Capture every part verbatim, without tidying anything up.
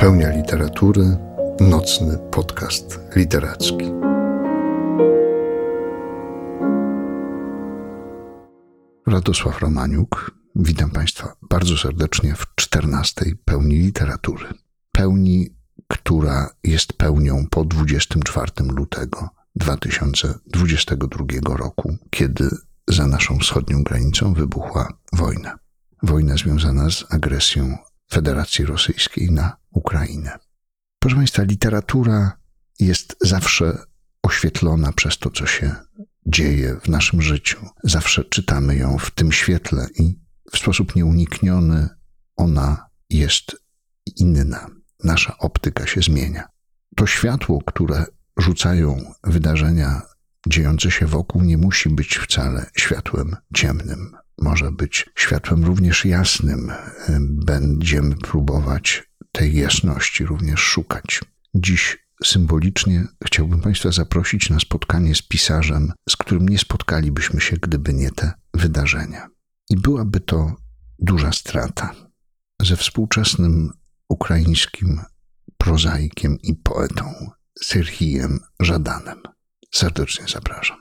Pełnia literatury, nocny podcast literacki. Radosław Romaniuk, witam Państwa bardzo serdecznie w czternastej Pełni Literatury. Pełni, która jest pełnią po dwudziestego czwartego lutego dwa tysiące dwudziestego drugiego roku, kiedy za naszą wschodnią granicą wybuchła wojna. Wojna związana z agresją Federacji Rosyjskiej na Ukrainę. Proszę Państwa, literatura jest zawsze oświetlona przez to, co się dzieje w naszym życiu. Zawsze czytamy ją w tym świetle i w sposób nieunikniony ona jest inna. Nasza optyka się zmienia. To światło, które rzucają wydarzenia dziejące się wokół, nie musi być wcale światłem ciemnym. Może być światłem również jasnym. Będziemy próbować tej jasności również szukać. Dziś symbolicznie chciałbym Państwa zaprosić na spotkanie z pisarzem, z którym nie spotkalibyśmy się, gdyby nie te wydarzenia. I byłaby to duża strata. Ze współczesnym ukraińskim prozaikiem i poetą Serhijem Żadanem. Serdecznie zapraszam.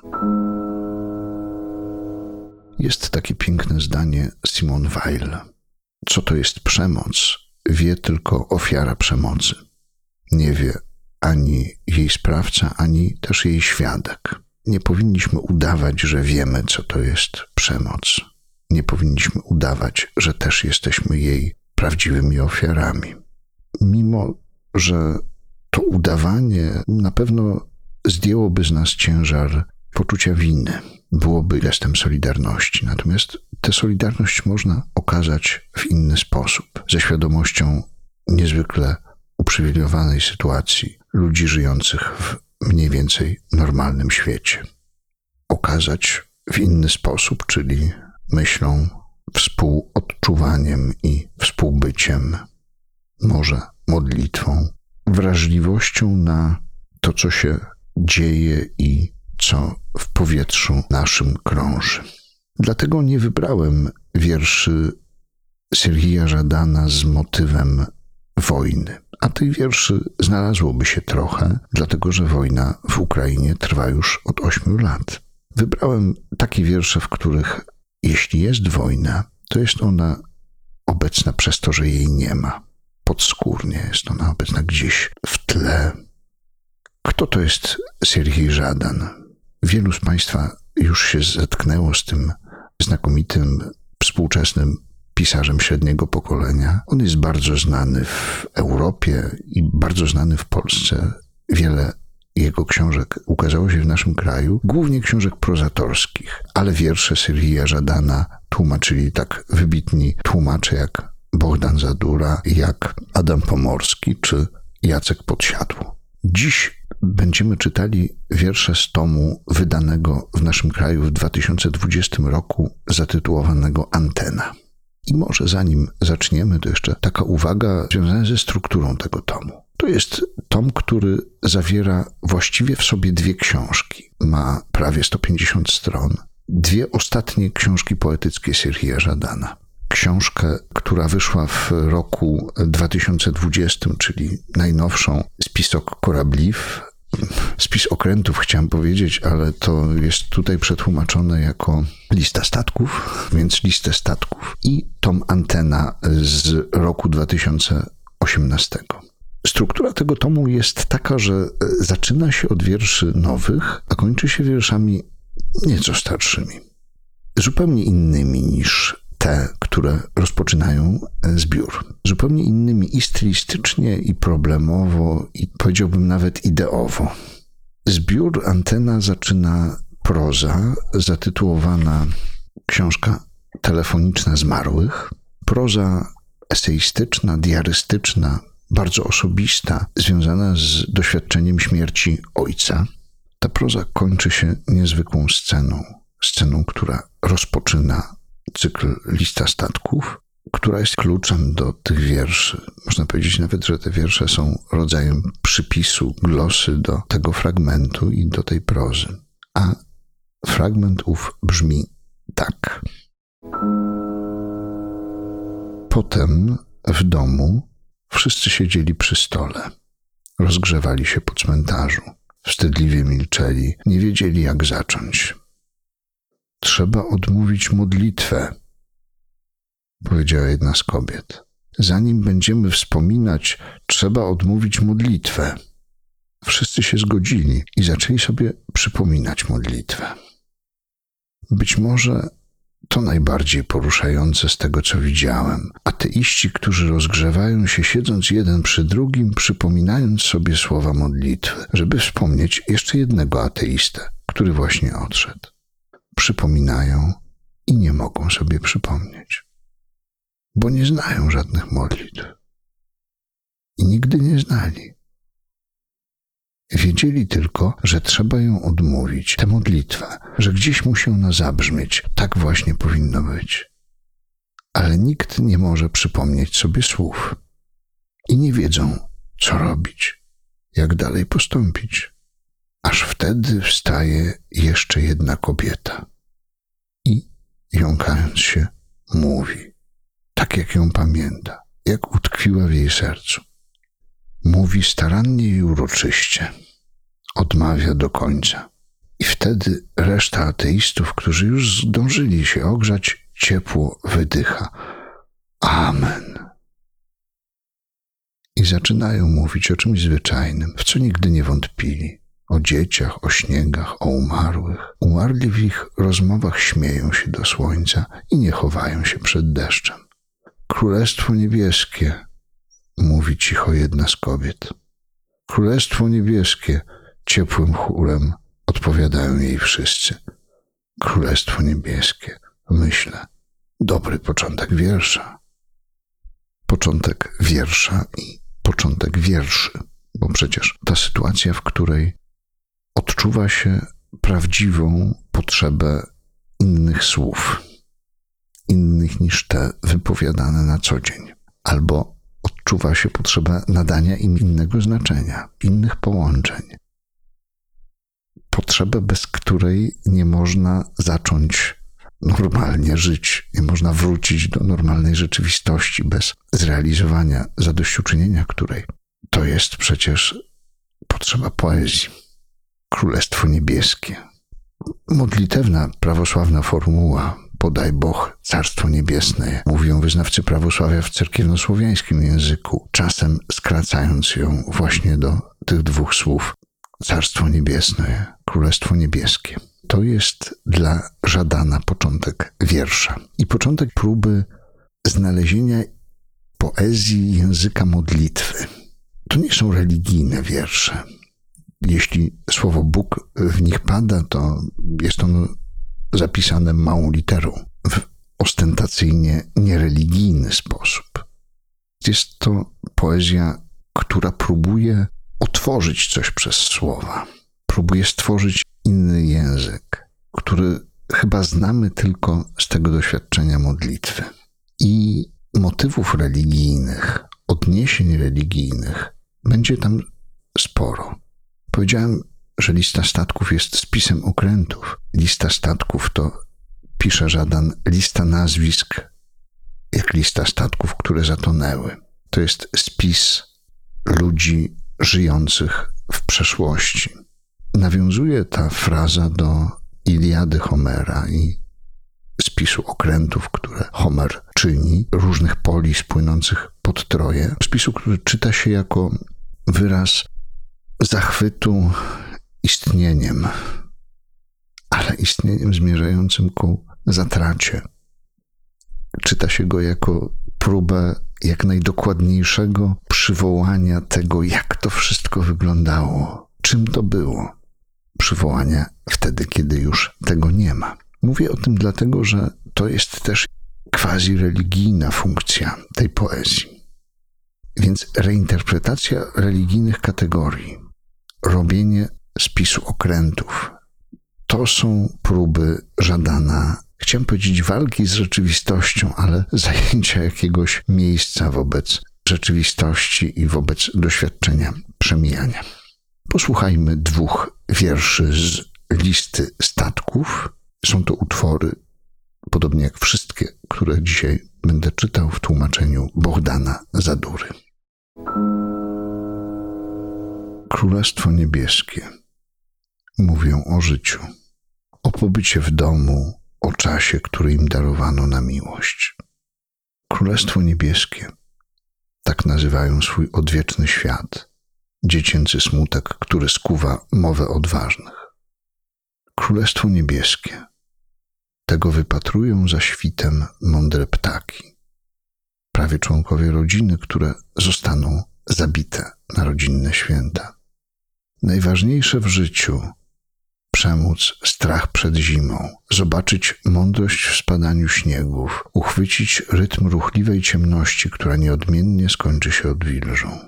Jest takie piękne zdanie Simone Weil. Co to jest przemoc, wie tylko ofiara przemocy. Nie wie ani jej sprawca, ani też jej świadek. Nie powinniśmy udawać, że wiemy, co to jest przemoc. Nie powinniśmy udawać, że też jesteśmy jej prawdziwymi ofiarami. Mimo że to udawanie na pewno zdjęłoby z nas ciężar poczucia winy, byłoby gestem solidarności. Natomiast tę solidarność można okazać w inny sposób, ze świadomością niezwykle uprzywilejowanej sytuacji ludzi żyjących w mniej więcej normalnym świecie. Okazać w inny sposób, czyli myślą, współodczuwaniem i współbyciem, może modlitwą, wrażliwością na to, co się dzieje i co w powietrzu naszym krąży. Dlatego nie wybrałem wierszy Serhija Żadana z motywem wojny. A tych wierszy znalazłoby się trochę, dlatego że wojna w Ukrainie trwa już od ośmiu lat. Wybrałem takie wiersze, w których jeśli jest wojna, to jest ona obecna przez to, że jej nie ma. Podskórnie jest ona obecna gdzieś w tle. Kto to jest Serhij Żadan? Wielu z Państwa już się zetknęło z tym znakomitym, współczesnym pisarzem średniego pokolenia. On jest bardzo znany w Europie i bardzo znany w Polsce. Wiele jego książek ukazało się w naszym kraju, głównie książek prozatorskich, ale wiersze Serhija Żadana tłumaczyli tak wybitni tłumacze jak Bohdan Zadura, jak Adam Pomorski czy Jacek Podsiadło. Dziś będziemy czytali wiersze z tomu wydanego w naszym kraju w dwa tysiące dwudziestym roku zatytułowanego Antena. I może zanim zaczniemy, to jeszcze taka uwaga związana ze strukturą tego tomu. To jest tom, który zawiera właściwie w sobie dwie książki. Ma prawie sto pięćdziesiąt stron. Dwie ostatnie książki poetyckie Serhija Żadana. Książkę, która wyszła w roku dwa tysiące dwudziestym, czyli najnowszą, Spisok korabliw. Spis okrętów chciałem powiedzieć, ale to jest tutaj przetłumaczone jako lista statków, więc listę statków. I tom Antena z roku dwa tysiące osiemnastego. Struktura tego tomu jest taka, że zaczyna się od wierszy nowych, a kończy się wierszami nieco starszymi. Zupełnie innymi niż te, które rozpoczynają zbiór. Zupełnie innymi i stylistycznie, i problemowo, i powiedziałbym nawet ideowo. Zbiór Antena zaczyna proza zatytułowana Książka telefoniczna zmarłych. Proza eseistyczna, diarystyczna, bardzo osobista, związana z doświadczeniem śmierci ojca. Ta proza kończy się niezwykłą sceną. Sceną, która rozpoczyna cykl Lista statków, która jest kluczem do tych wierszy. Można powiedzieć nawet, że te wiersze są rodzajem przypisu, glosy do tego fragmentu i do tej prozy. A fragment ów brzmi tak. Potem w domu Wszyscy siedzieli przy stole. Rozgrzewali się po cmentarzu. Wstydliwie milczeli, nie wiedzieli, jak zacząć. Trzeba odmówić modlitwę, powiedziała jedna z kobiet. Zanim będziemy wspominać, trzeba odmówić modlitwę. Wszyscy się zgodzili i zaczęli sobie przypominać modlitwę. Być może to najbardziej poruszające z tego, co widziałem. Ateiści, którzy rozgrzewają się siedząc jeden przy drugim, przypominając sobie słowa modlitwy, żeby wspomnieć jeszcze jednego ateistę, który właśnie odszedł. Przypominają i nie mogą sobie przypomnieć, bo nie znają żadnych modlitw. I nigdy nie znali. Wiedzieli tylko, że trzeba ją odmówić, tę modlitwę, że gdzieś musi ona zabrzmieć. Tak właśnie powinno być. Ale nikt nie może przypomnieć sobie słów. I nie wiedzą, co robić, jak dalej postąpić. Aż wtedy wstaje jeszcze jedna kobieta i, jąkając się, mówi, tak jak ją pamięta, jak utkwiła w jej sercu. Mówi starannie i uroczyście. Odmawia do końca. I wtedy reszta ateistów, którzy już zdążyli się ogrzać, ciepło wydycha. Amen. I zaczynają mówić o czymś zwyczajnym, w co nigdy nie wątpili. O dzieciach, o śniegach, o umarłych. Umarli w ich rozmowach śmieją się do słońca i nie chowają się przed deszczem. Królestwo niebieskie, mówi cicho jedna z kobiet. Królestwo niebieskie, ciepłym chórem odpowiadają jej wszyscy. Królestwo niebieskie, myślę. Dobry początek wiersza. Początek wiersza i początek wierszy, bo przecież ta sytuacja, w której odczuwa się prawdziwą potrzebę innych słów, innych niż te wypowiadane na co dzień, albo odczuwa się potrzeba nadania im innego znaczenia, innych połączeń. Potrzebę, bez której nie można zacząć normalnie żyć, nie można wrócić do normalnej rzeczywistości bez zrealizowania zadośćuczynienia której. To jest przecież potrzeba poezji. Królestwo niebieskie. Modlitewna, prawosławna formuła podaj Boh, Carstwo Niebiesne, mówią wyznawcy prawosławia w cerkiewnosłowiańskim języku, czasem skracając ją właśnie do tych dwóch słów. Carstwo Niebiesne, Królestwo Niebieskie. To jest dla Żadana początek wiersza i początek próby znalezienia poezji języka modlitwy. To nie są religijne wiersze. Jeśli słowo Bóg w nich pada, to jest ono zapisane małą literą w ostentacyjnie niereligijny sposób. Jest to poezja, która próbuje otworzyć coś przez słowa. Próbuje stworzyć inny język, który chyba znamy tylko z tego doświadczenia modlitwy. I motywów religijnych, odniesień religijnych będzie tam sporo. Powiedziałem, że lista statków jest spisem okrętów. Lista statków to, pisze Żadan, lista nazwisk, jak lista statków, które zatonęły. To jest spis ludzi żyjących w przeszłości. Nawiązuje ta fraza do Iliady Homera i spisu okrętów, które Homer czyni, różnych polis płynących pod Troję. Spisu, który czyta się jako wyraz zachwytu istnieniem, ale istnieniem zmierzającym ku zatracie. Czyta się go jako próbę jak najdokładniejszego przywołania tego, jak to wszystko wyglądało, czym to było. Przywołania wtedy, kiedy już tego nie ma. Mówię o tym dlatego, że to jest też quasi-religijna funkcja tej poezji. Więc reinterpretacja religijnych kategorii, robienie spisu okrętów, to są próby Żadana, chciałem powiedzieć walki z rzeczywistością, ale zajęcia jakiegoś miejsca wobec rzeczywistości i wobec doświadczenia przemijania. Posłuchajmy dwóch wierszy z listy statków. Są to utwory, podobnie jak wszystkie, które dzisiaj będę czytał w tłumaczeniu Bohdana Zadury. Królestwo Niebieskie mówią o życiu, o pobycie w domu, o czasie, który im darowano na miłość. Królestwo Niebieskie, tak nazywają swój odwieczny świat, dziecięcy smutek, który skuwa mowę odważnych. Królestwo Niebieskie, tego wypatrują za świtem mądre ptaki, prawie członkowie rodziny, które zostaną zabite na rodzinne święta. Najważniejsze w życiu przemóc strach przed zimą, zobaczyć mądrość w spadaniu śniegów, uchwycić rytm ruchliwej ciemności, która nieodmiennie skończy się odwilżą.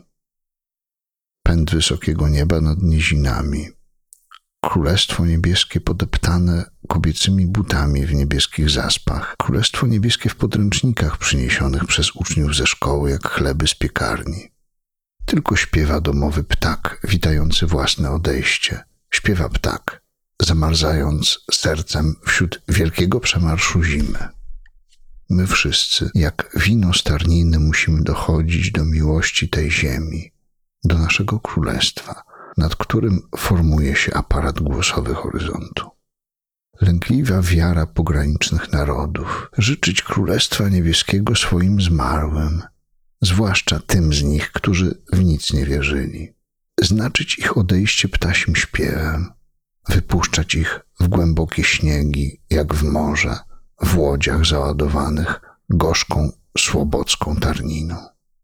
Pęd wysokiego nieba nad nizinami, Królestwo Niebieskie podeptane kobiecymi butami w niebieskich zaspach, Królestwo Niebieskie w podręcznikach przyniesionych przez uczniów ze szkoły jak chleby z piekarni. Tylko śpiewa domowy ptak, witający własne odejście. Śpiewa ptak, zamarzając sercem wśród wielkiego przemarszu zimy. My wszyscy, jak wino starnijne, musimy dochodzić do miłości tej ziemi, do naszego królestwa, nad którym formuje się aparat głosowy horyzontu. Lękliwa wiara pogranicznych narodów, życzyć Królestwa Niebieskiego swoim zmarłym, zwłaszcza tym z nich, którzy w nic nie wierzyli. Znaczyć ich odejście ptasim śpiewem, wypuszczać ich w głębokie śniegi, jak w morze, w łodziach załadowanych gorzką, słobocką tarniną.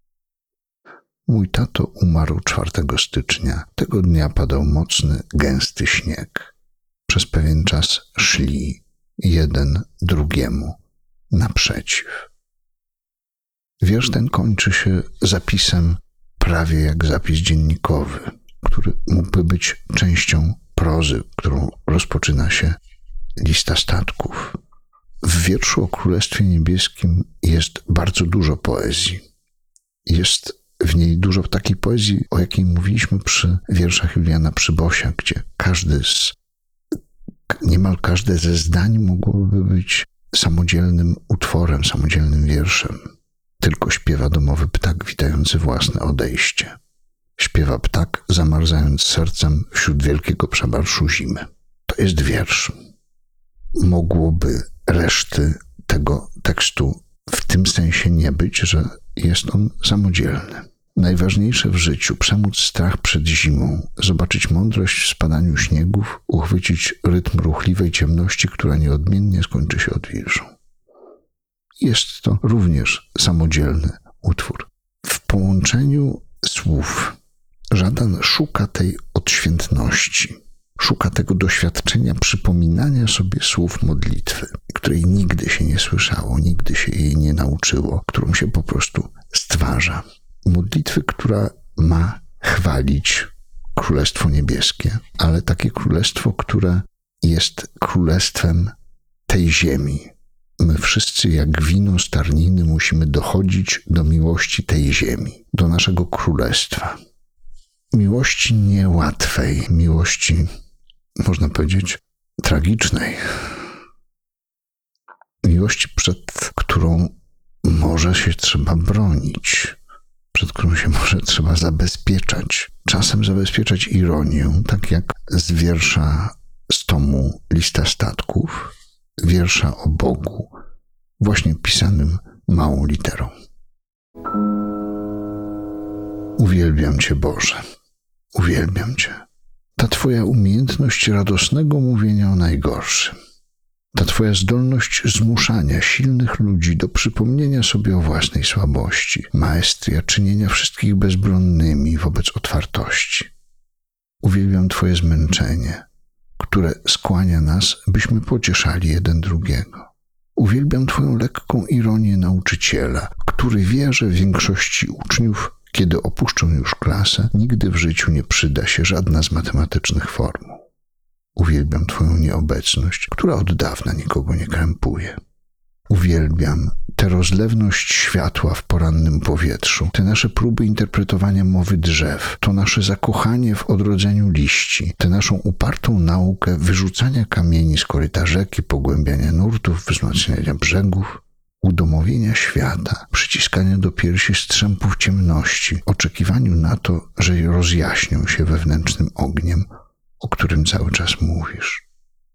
Mój tato umarł czwartego stycznia. Tego dnia padał mocny, gęsty śnieg. Przez pewien czas szli jeden drugiemu naprzeciw. Wiersz ten kończy się zapisem prawie jak zapis dziennikowy, który mógłby być częścią prozy, którą rozpoczyna się lista statków. W wierszu o Królestwie Niebieskim jest bardzo dużo poezji. Jest w niej dużo takiej poezji, o jakiej mówiliśmy przy wierszach Juliana Przybosia, gdzie każdy z, niemal każde ze zdań mogłoby być samodzielnym utworem, samodzielnym wierszem. Tylko śpiewa domowy ptak witający własne odejście. Śpiewa ptak, zamarzając sercem wśród wielkiego przemarszu zimy. To jest wiersz. Mogłoby reszty tego tekstu w tym sensie nie być, że jest on samodzielny. Najważniejsze w życiu, przemóc strach przed zimą, zobaczyć mądrość w spadaniu śniegów, uchwycić rytm ruchliwej ciemności, która nieodmiennie skończy się odwilżą. Jest to również samodzielny utwór. W połączeniu słów Żadan szuka tej odświętności, szuka tego doświadczenia przypominania sobie słów modlitwy, której nigdy się nie słyszało, nigdy się jej nie nauczyło, którą się po prostu stwarza. Modlitwy, która ma chwalić Królestwo Niebieskie, ale takie królestwo, które jest królestwem tej ziemi. My wszyscy jak wino starniny musimy dochodzić do miłości tej ziemi, do naszego królestwa. Miłości niełatwej, miłości, można powiedzieć, tragicznej. Miłości, przed którą może się trzeba bronić, przed którą się może trzeba zabezpieczać. Czasem zabezpieczać ironią, tak jak z wiersza z tomu Lista Statków, wiersza o Bogu, właśnie pisanym małą literą. Uwielbiam Cię, Boże, uwielbiam Cię. Ta Twoja umiejętność radosnego mówienia o najgorszym, ta Twoja zdolność zmuszania silnych ludzi do przypomnienia sobie o własnej słabości, maestria czynienia wszystkich bezbronnymi wobec otwartości. Uwielbiam Twoje zmęczenie, które skłania nas, byśmy pocieszali jeden drugiego. Uwielbiam Twoją lekką ironię nauczyciela, który wie, że większości uczniów, kiedy opuszczą już klasę, nigdy w życiu nie przyda się żadna z matematycznych formuł. Uwielbiam Twoją nieobecność, która od dawna nikogo nie krępuje. Uwielbiam tę rozlewność światła w porannym powietrzu, te nasze próby interpretowania mowy drzew, to nasze zakochanie w odrodzeniu liści, tę naszą upartą naukę wyrzucania kamieni z koryta rzeki, pogłębiania nurtów, wzmacniania brzegów. udomowienia świata, przyciskania do piersi strzępów ciemności, oczekiwaniu na to, że rozjaśnią się wewnętrznym ogniem, o którym cały czas mówisz.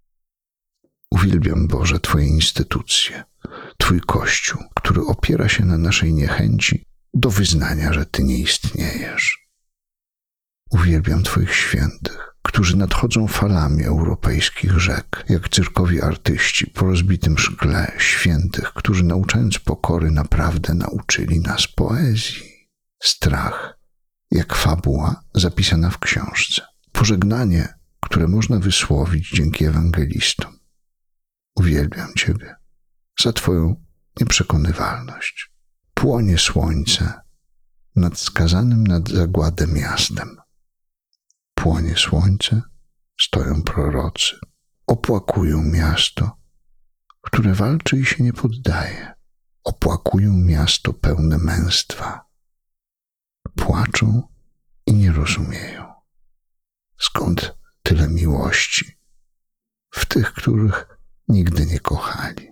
Uwielbiam, Boże, Twoje instytucje, Twój Kościół, który opiera się na naszej niechęci do wyznania, że Ty nie istniejesz. Uwielbiam Twoich świętych, którzy nadchodzą falami europejskich rzek, jak cyrkowi artyści po rozbitym szkle, świętych, którzy nauczając pokory naprawdę nauczyli nas poezji. Strach, jak fabuła zapisana w książce. Pożegnanie, które można wysłowić dzięki ewangelistom. Uwielbiam Ciebie za Twoją nieprzekonywalność. Płonie słońce nad skazanym nad zagładę miastem. Płonie słońce, stoją prorocy. Opłakują miasto, które walczy i się nie poddaje. Opłakują miasto pełne męstwa. Płaczą i nie rozumieją. Skąd tyle miłości w tych, których nigdy nie kochali?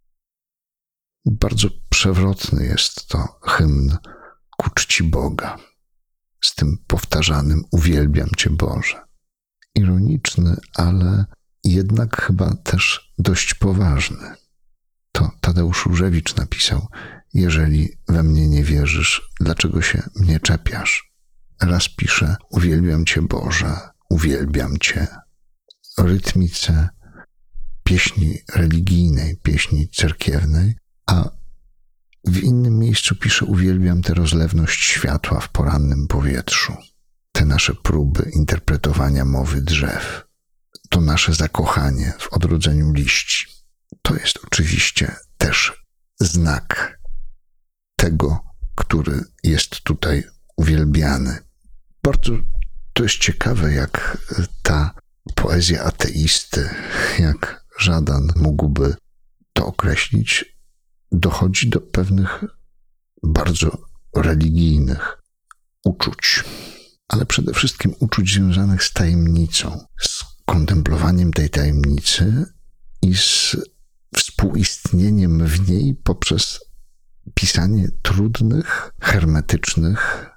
Bardzo przewrotny jest to hymn ku czci Boga, z tym powtarzanym uwielbiam Cię, Boże. Ironiczny, ale jednak chyba też dość poważny. To Tadeusz Różewicz napisał: jeżeli we mnie nie wierzysz, dlaczego się mnie czepiasz? Raz pisze: uwielbiam Cię, Boże, uwielbiam Cię. O rytmice pieśni religijnej, pieśni cerkiewnej, a w innym miejscu pisze: uwielbiam tę rozlewność światła w porannym powietrzu, te nasze próby interpretowania mowy drzew, to nasze zakochanie w odrodzeniu liści. To jest oczywiście też znak tego, który jest tutaj uwielbiany. Bardzo to jest ciekawe, jak ta poezja ateisty, jak Żadan mógłby to określić, dochodzi do pewnych bardzo religijnych uczuć, ale przede wszystkim uczuć związanych z tajemnicą, z kontemplowaniem tej tajemnicy i z współistnieniem w niej poprzez pisanie trudnych, hermetycznych,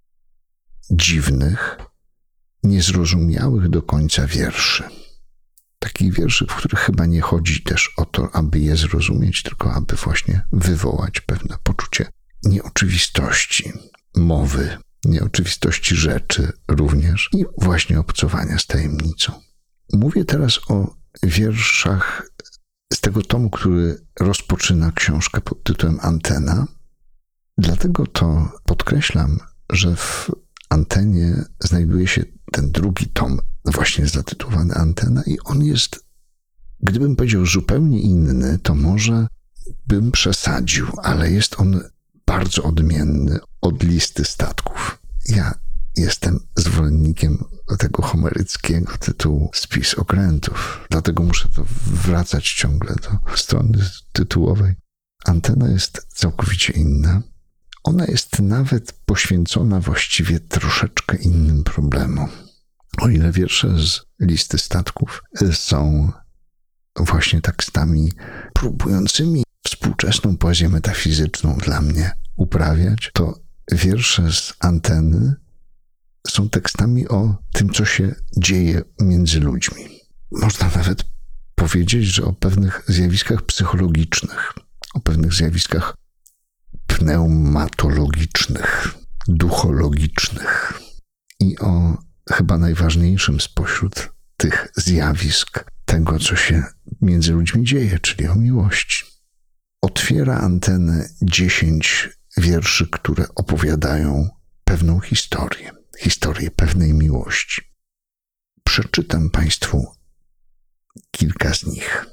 dziwnych, niezrozumiałych do końca wierszy. Takich wierszy, w których chyba nie chodzi też o to, aby je zrozumieć, tylko aby właśnie wywołać pewne poczucie nieoczywistości mowy, nieoczywistości rzeczy również i właśnie obcowania z tajemnicą. Mówię teraz o wierszach z tego tomu, który rozpoczyna książkę pod tytułem Antena. Dlatego to podkreślam, że w Antenie znajduje się ten drugi tom, właśnie zatytułowany Antena, i on jest, gdybym powiedział zupełnie inny, to może bym przesadził, ale jest on bardzo odmienny od listy statków. Ja jestem zwolennikiem tego homeryckiego tytułu Spis okrętów, dlatego muszę to wracać ciągle do strony tytułowej. Antena jest całkowicie inna. Ona jest nawet poświęcona właściwie troszeczkę innym problemom. O ile wiersze z listy statków są właśnie tekstami próbującymi współczesną poezję metafizyczną dla mnie uprawiać, to wiersze z Anteny są tekstami o tym, co się dzieje między ludźmi. Można nawet powiedzieć, że o pewnych zjawiskach psychologicznych, o pewnych zjawiskach pneumatologicznych, duchologicznych i o chyba najważniejszym spośród tych zjawisk tego, co się między ludźmi dzieje, czyli o miłości. Otwiera Antenę dziesięć wierszy, które opowiadają pewną historię, historię pewnej miłości. Przeczytam Państwu kilka z nich.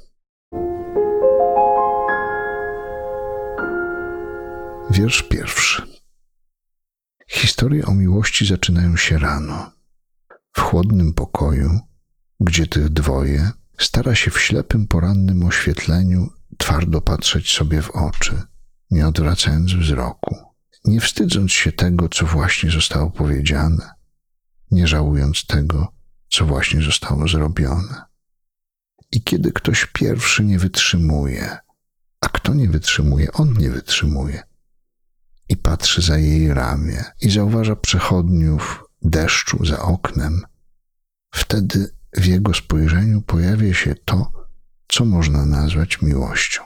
Wiersz pierwszy. Historie o miłości zaczynają się rano. W chłodnym pokoju, gdzie tych dwoje stara się w ślepym porannym oświetleniu twardo patrzeć sobie w oczy, nie odwracając wzroku, nie wstydząc się tego, co właśnie zostało powiedziane, nie żałując tego, co właśnie zostało zrobione. I kiedy ktoś pierwszy nie wytrzymuje, a kto Kto nie wytrzymuje? On nie wytrzymuje. I patrzy za jej ramię i zauważa przechodniów deszczu za oknem. Wtedy w jego spojrzeniu pojawia się to, co można nazwać miłością.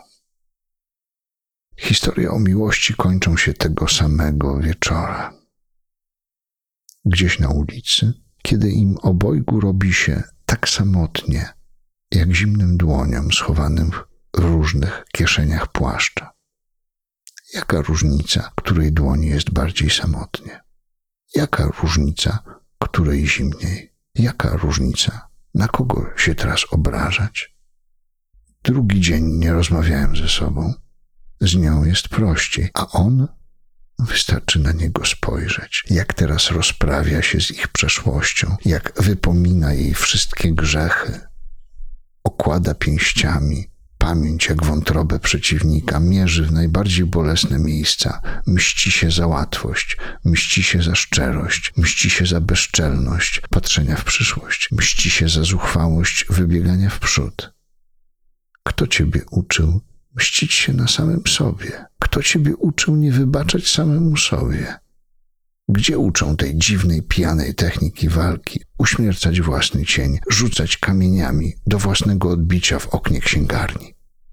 Historie o miłości kończą się tego samego wieczora. Gdzieś na ulicy, kiedy im obojgu robi się tak samotnie, jak zimnym dłoniom schowanym w różnych kieszeniach płaszcza. Jaka różnica, której dłoni jest bardziej samotnie? Jaka różnica, której zimniej? Jaka różnica, na kogo się teraz obrażać? Drugi dzień nie rozmawiałem ze sobą. Z nią jest prościej, a on, wystarczy na niego spojrzeć, jak teraz rozprawia się z ich przeszłością, jak wypomina jej wszystkie grzechy, okłada pięściami pamięć jak wątrobę przeciwnika, mierzy w najbardziej bolesne miejsca, mści się za łatwość, mści się za szczerość, mści się za bezczelność patrzenia w przyszłość, mści się za zuchwałość wybiegania w przód. Kto ciebie uczył mścić się na samym sobie? Kto ciebie uczył nie wybaczać samemu sobie? Gdzie uczą tej dziwnej, pijanej techniki walki? Uśmiercać własny cień, rzucać kamieniami do własnego odbicia w oknie księgarni.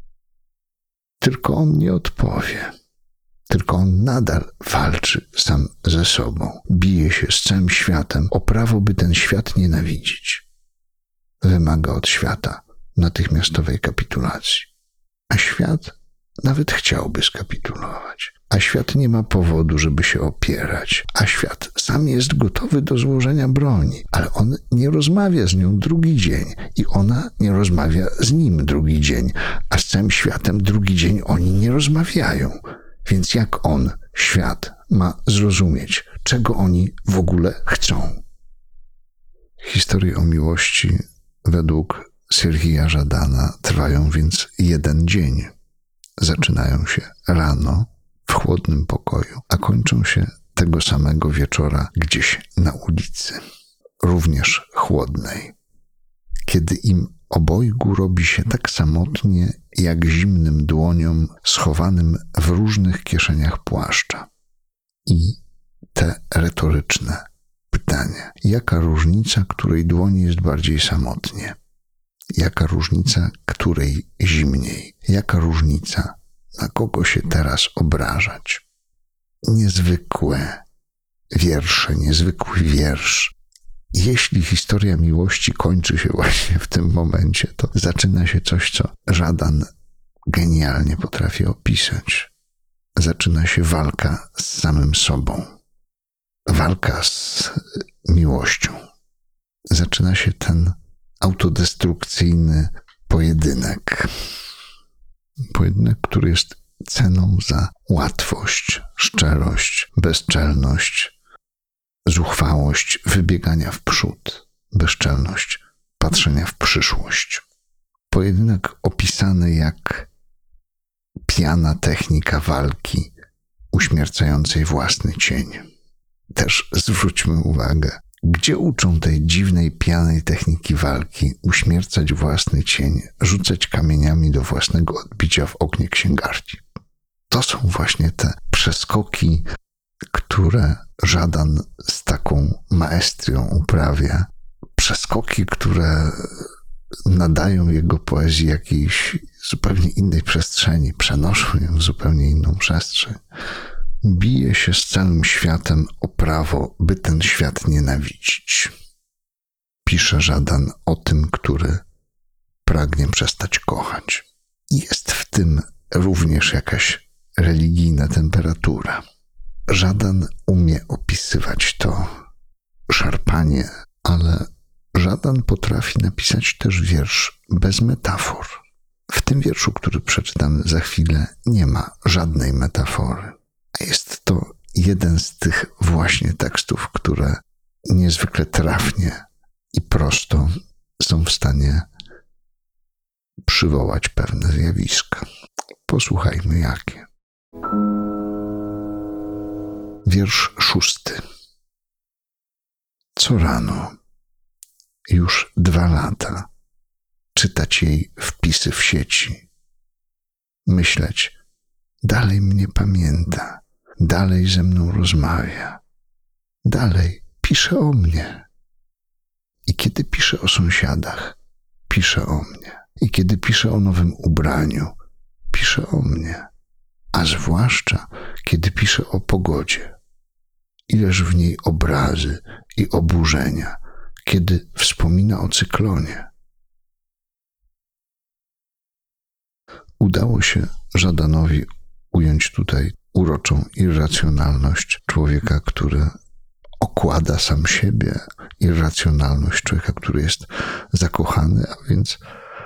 Tylko on nie odpowie. Tylko on nadal walczy sam ze sobą. Bije się z całym światem o prawo, by ten świat nienawidzić. Wymaga od świata natychmiastowej kapitulacji. A świat nawet chciałby skapitulować. A świat nie ma powodu, żeby się opierać. A świat sam jest gotowy do złożenia broni. Ale on nie rozmawia z nią drugi dzień. I ona nie rozmawia z nim drugi dzień. A z całym światem drugi dzień oni nie rozmawiają. Więc jak on, świat, ma zrozumieć, czego oni w ogóle chcą? Historie o miłości według Serhija Żadana trwają więc jeden dzień. Zaczynają się rano w chłodnym pokoju, a kończą się tego samego wieczora gdzieś na ulicy, również chłodnej, kiedy im obojgu robi się tak samotnie, jak zimnym dłoniom schowanym w różnych kieszeniach płaszcza. I te retoryczne pytanie: jaka różnica, której dłoni jest bardziej samotnie? Jaka różnica, której zimniej? Jaka różnica, na kogo się teraz obrażać? Niezwykłe wiersze, niezwykły wiersz. Jeśli historia miłości kończy się właśnie w tym momencie, to zaczyna się coś, co Żadan genialnie potrafi opisać. Zaczyna się walka z samym sobą. Walka z miłością. Zaczyna się ten autodestrukcyjny pojedynek. Pojedynek, który jest ceną za łatwość, szczerość, bezczelność, zuchwałość wybiegania w przód, bezczelność patrzenia w przyszłość. Pojedynek opisany jak pijana technika walki uśmiercającej własny cień. Też zwróćmy uwagę, gdzie uczą tej dziwnej, pijanej techniki walki uśmiercać własny cień, rzucać kamieniami do własnego odbicia w oknie księgarni. To są właśnie te przeskoki, które Żadan z taką maestrią uprawia. Przeskoki, które nadają jego poezji jakiejś zupełnie innej przestrzeni, przenoszą ją w zupełnie inną przestrzeń. Bije się z całym światem o prawo, by ten świat nienawidzić. Pisze Żadan o tym, który pragnie przestać kochać. Jest w tym również jakaś religijna temperatura. Żadan umie opisywać to szarpanie, ale Żadan potrafi napisać też wiersz bez metafor. W tym wierszu, który przeczytam za chwilę, nie ma żadnej metafory. A jest to jeden z tych właśnie tekstów, które niezwykle trafnie i prosto są w stanie przywołać pewne zjawiska. Posłuchajmy jakie. Wiersz szósty. Co rano, już dwa lata, czytać jej wpisy w sieci, myśleć, dalej mnie pamięta, dalej ze mną rozmawia, dalej pisze o mnie. I kiedy pisze o sąsiadach, pisze o mnie. I kiedy pisze o nowym ubraniu, pisze o mnie. A zwłaszcza, kiedy pisze o pogodzie. Ileż w niej obrazy i oburzenia, kiedy wspomina o cyklonie. Udało się Żadanowi ująć tutaj uroczą irracjonalność człowieka, który okłada sam siebie, irracjonalność człowieka, który jest zakochany, a więc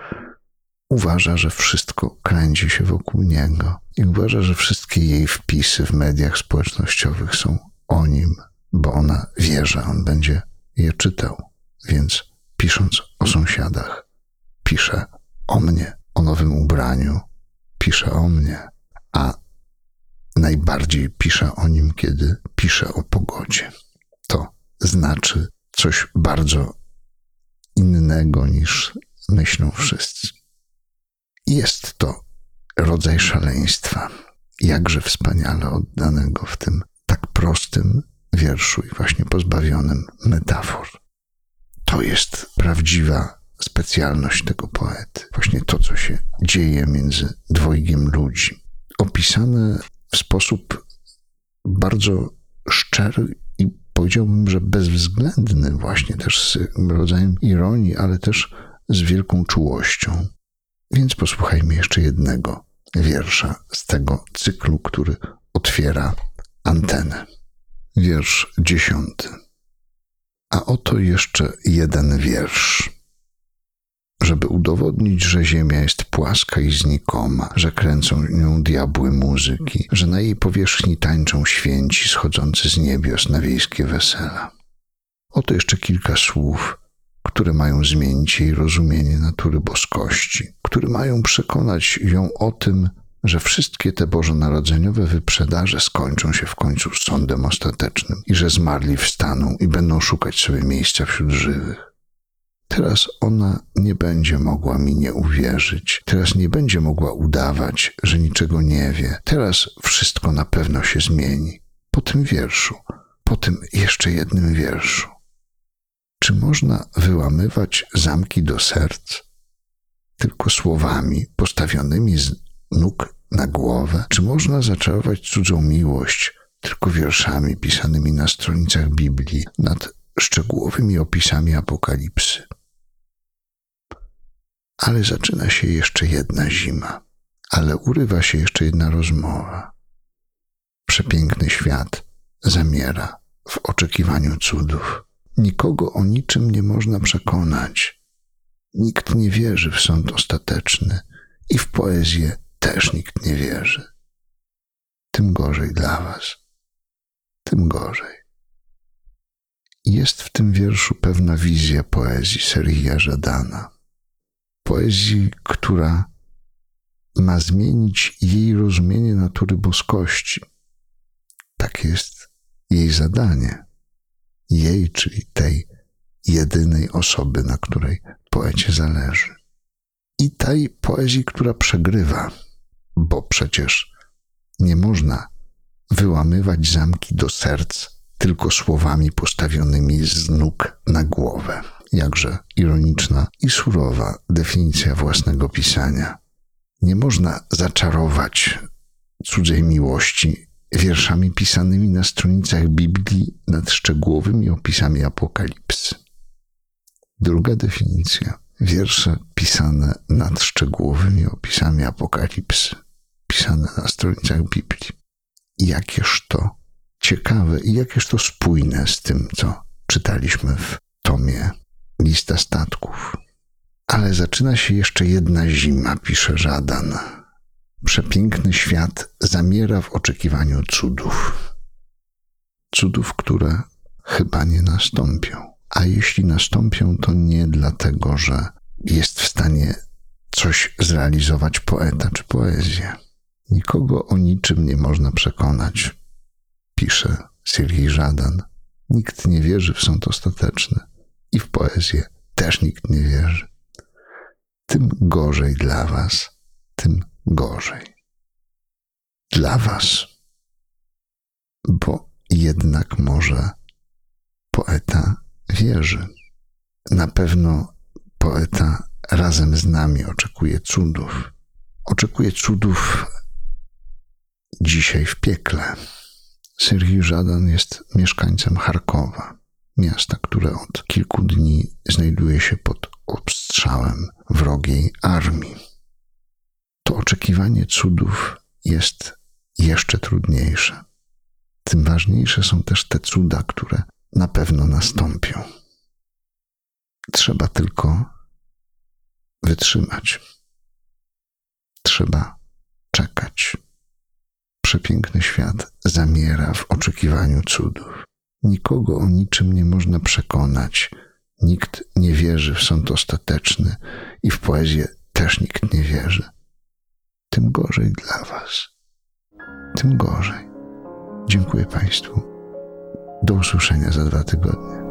uważa, że wszystko kręci się wokół niego i uważa, że wszystkie jej wpisy w mediach społecznościowych są o nim, bo ona wie, że on będzie je czytał. Więc pisząc o sąsiadach, pisze o mnie, o nowym ubraniu, pisze o mnie, a najbardziej pisze o nim, kiedy pisze o pogodzie. To znaczy coś bardzo innego niż myślą wszyscy. Jest to rodzaj szaleństwa, jakże wspaniale oddanego w tym tak prostym wierszu i właśnie pozbawionym metafor. To jest prawdziwa specjalność tego poety. Właśnie to, co się dzieje między dwojgiem ludzi. Opisane w sposób bardzo szczery i powiedziałbym, że bezwzględny, właśnie też z rodzajem ironii, ale też z wielką czułością. Więc posłuchajmy jeszcze jednego wiersza z tego cyklu, który otwiera antenę. Wiersz dziesiąty. A oto jeszcze jeden wiersz. Żeby udowodnić, że ziemia jest płaska i znikoma, że kręcą nią diabły muzyki, że na jej powierzchni tańczą święci schodzący z niebios na wiejskie wesela. Oto jeszcze kilka słów, które mają zmienić jej rozumienie natury boskości, które mają przekonać ją o tym, że wszystkie te bożonarodzeniowe wyprzedaże skończą się w końcu sądem ostatecznym i że zmarli wstaną i będą szukać sobie miejsca wśród żywych. Teraz ona nie będzie mogła mi nie uwierzyć. Teraz nie będzie mogła udawać, że niczego nie wie. Teraz wszystko na pewno się zmieni. Po tym wierszu, po tym jeszcze jednym wierszu. Czy można wyłamywać zamki do serc tylko słowami postawionymi z nóg na głowę? Czy można zaczarować cudzą miłość tylko wierszami pisanymi na stronicach Biblii nad szczegółowymi opisami apokalipsy? Ale zaczyna się jeszcze jedna zima, ale urywa się jeszcze jedna rozmowa. Przepiękny świat zamiera w oczekiwaniu cudów. Nikogo o niczym nie można przekonać. Nikt nie wierzy w sąd ostateczny i w poezję też nikt nie wierzy. Tym gorzej dla was. Tym gorzej. Jest w tym wierszu pewna wizja poezji Serhija Żadana. Poezji, która ma zmienić jej rozumienie natury boskości. Tak jest jej zadanie. Jej, czyli tej jedynej osoby, na której poecie zależy. I tej poezji, która przegrywa, bo przecież nie można wyłamywać zamki do serc tylko słowami postawionymi z nóg na głowę. Jakże ironiczna i surowa definicja własnego pisania. Nie można zaczarować cudzej miłości wierszami pisanymi na stronicach Biblii nad szczegółowymi opisami apokalipsy. Druga definicja. Wiersze pisane nad szczegółowymi opisami apokalipsy, pisane na stronicach Biblii. Jakież to ciekawe i jakież to spójne z tym, co czytaliśmy w tomie Lista statków. Ale zaczyna się jeszcze jedna zima, pisze Żadan. Przepiękny świat zamiera w oczekiwaniu cudów. Cudów, które chyba nie nastąpią. A jeśli nastąpią, to nie dlatego, że jest w stanie coś zrealizować poeta czy poezja. Nikogo o niczym nie można przekonać, pisze Serhij Żadan. Nikt nie wierzy w sąd ostateczny i w poezję też nikt nie wierzy. Tym gorzej dla was, tym gorzej. dla was, bo jednak może poeta wierzy. Na pewno poeta razem z nami oczekuje cudów. Oczekuje cudów dzisiaj w piekle. Serhii Żadan jest mieszkańcem Charkowa, miasta, które od kilku dni znajduje się pod obstrzałem wrogiej armii. To oczekiwanie cudów jest jeszcze trudniejsze. Tym ważniejsze są też te cuda, które na pewno nastąpią. Trzeba tylko wytrzymać. Trzeba czekać. Przepiękny świat zamiera w oczekiwaniu cudów. Nikogo o niczym nie można przekonać. Nikt nie wierzy w sąd ostateczny i w poezję też nikt nie wierzy. Tym gorzej dla was. Tym gorzej. Dziękuję Państwu. Do usłyszenia za dwa tygodnie.